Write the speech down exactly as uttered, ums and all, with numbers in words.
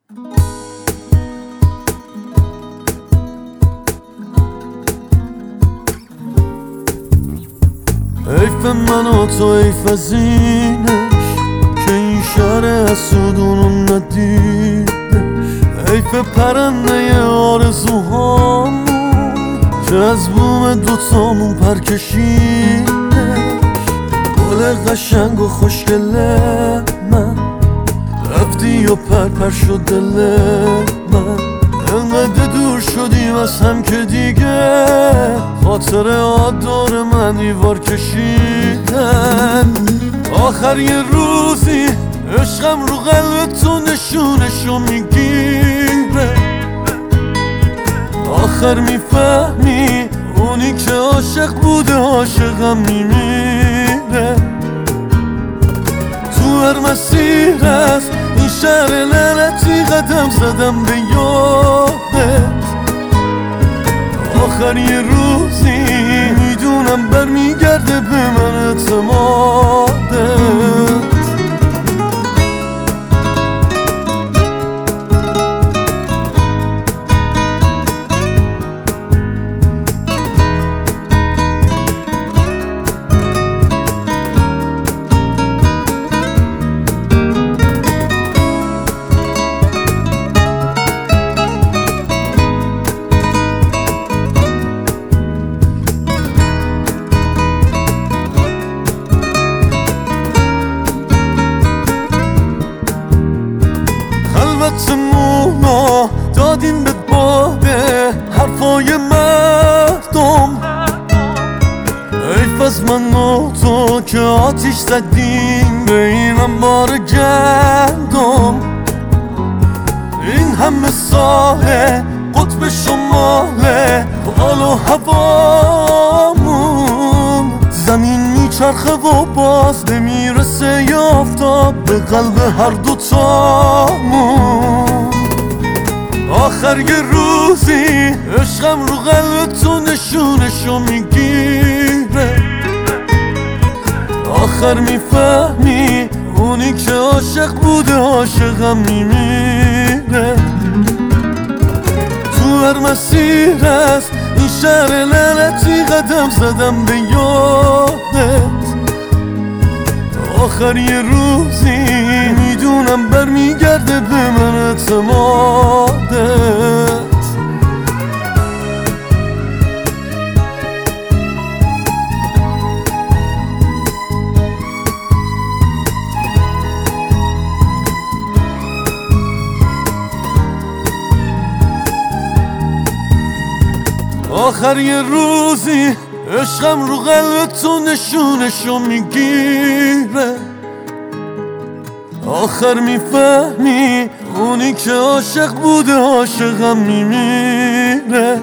حیف من و تو، حیف از اینش که این شهر حسودونو ندیدش. حیف پرنده آرزوهامون که از بوم دوتامون پر کشیدش. گل قشنگ و خوشگل من رفتی و پر پر شد دل من. انقدر دور شدیم از هم که دیگه خاطر آدار من دیوار کشیدن. آخر یه روزی عشقم رو قلب تو نشونشو میگیره. آخر میفهمی اونی که عاشق بوده عاشقم میمیره. تو هر مسیر از این شهر لعنتی قدم زدم به یادت. آخر یه روزی میدونم برمیگرده به من اعتمادت. خلوتمونا دادیم به باده حرفای مردم. حیف از من و تو که آتیش زدیم به این انبار گندم. این همه ساله قطب شماله حال و هوامون. زمین میچرخه و باز نمیرسه ی آفتاب به قلب هر دوتامون. آخر یه روزی عشقم رو قلب تو نشونشو میگیره. آخر میفهمی اونی که عاشق بوده عاشقم میمیره. تو هر مسیر از این شهر لعنتی قدم زدم به یادت. آخر یه روزی میدونم برمیگرده به من اعتمادت. آخر یه روزی عشقم رو قلب تو نشونشو میگیره. آخر میفهمی اونی که عاشق بوده عاشقم میمیره.